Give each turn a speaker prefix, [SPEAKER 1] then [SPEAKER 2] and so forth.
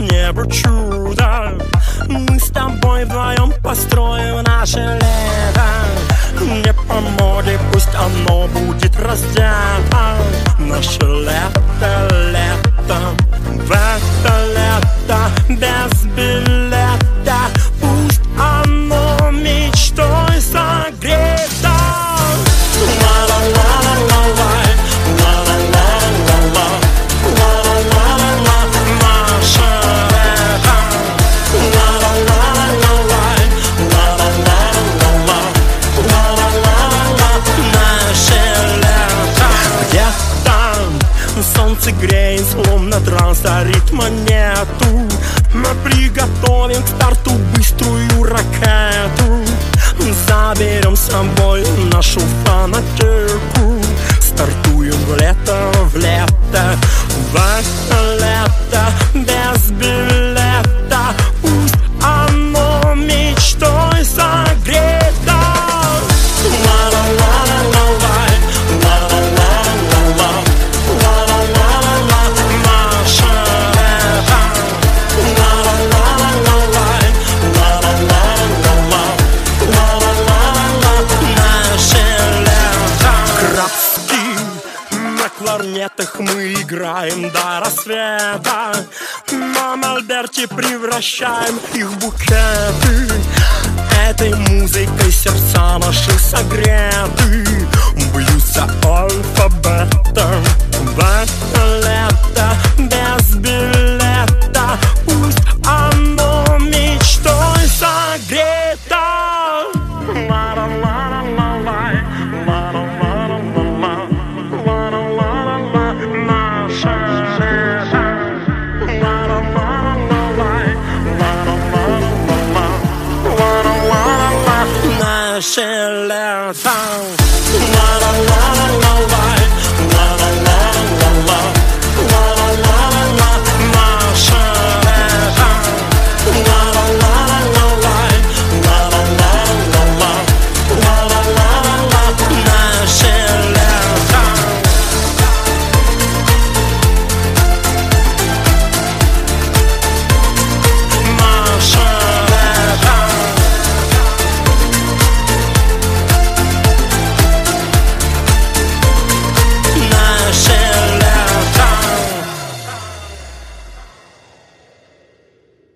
[SPEAKER 1] небо чудо. Мы с тобой вдвоем построим наше лето. Не помоги, пусть оно будет раздето. Наше лето, лето, в это лето без билета. Пусть оно мечтой согрето. Солнце греет, словно транс, а ритма нету. Мы приготовим к старту быструю ракету. Заберем с собой нашу фанатику. Стартуем в лето, в лето, в это лето без билета. Пусть оно мечтой согрето. В кларнетах мы играем до рассвета. На мольберте превращаем их в букеты. Этой музыкой сердца наши согреты. Бьются алфавитом в это лето без билета. Пусть оно мечтой согрето. Наше лето.